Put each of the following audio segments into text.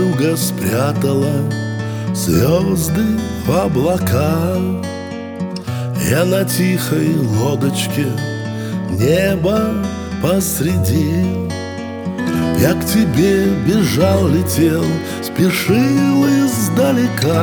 Вьюга спрятала звезды в облака. Я на тихой лодочке, небо посреди. Я к тебе бежал, летел, спешил издалека,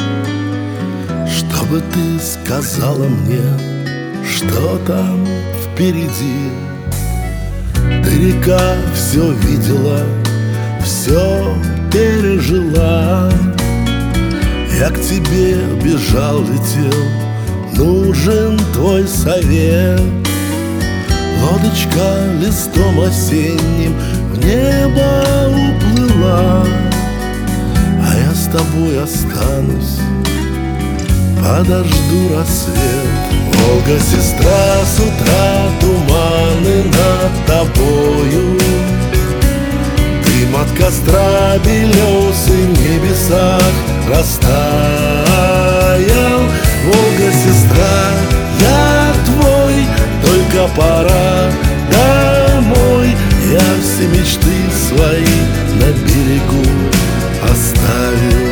чтобы ты сказала мне, что там впереди. Ты, река, все видела, все пережила. Я к тебе бежал, летел, нужен твой совет. Лодочка листом осенним в небо уплыла, а я с тобой останусь, подожду рассвет. Волга, сестра, с утра туманы над тобою, дым от костра белесый в небесах растаял. Волга, сестра, я твой, только пора домой. Я все мечты свои на берегу оставил.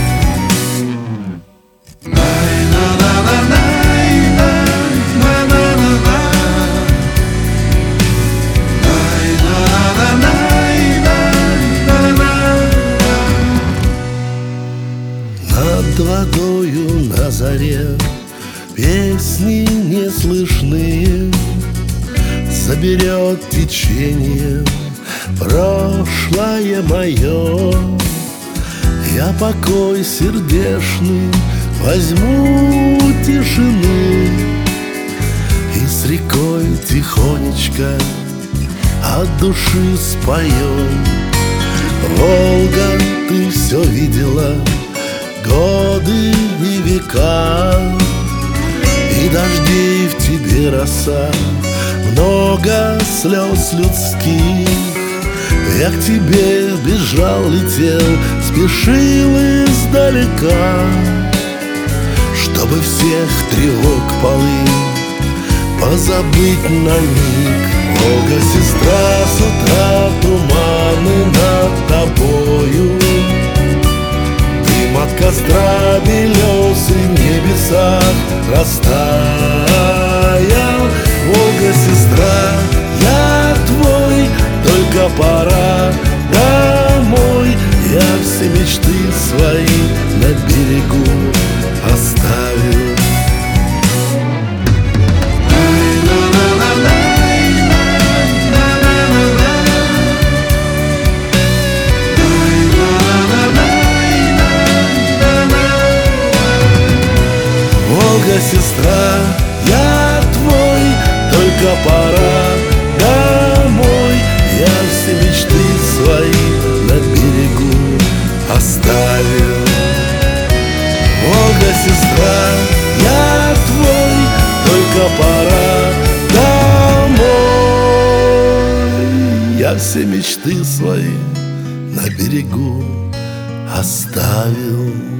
Над водою на заре песни не слышны, заберет течение прошлое мое. Я покой сердечный возьму тишины и с рекой тихонечко от души споем. Волга, ты все видела, годы и века, и дождей в тебе роса, много слез людских. Я к тебе бежал, летел, спешил издалека, чтобы всех тревог полынь позабыть на миг. Волга, сестра, с утра туманы над тобою, дым от костра белесый в небесах растаял. Волга, сестра, я твой, только пора домой. Я все мечты свои на берегу оставил. Волга, сестра, я твой, только пора домой. Я все мечты свои на берегу оставил. Волга, сестра, я твой, только пора домой. Я все мечты свои на берегу оставил.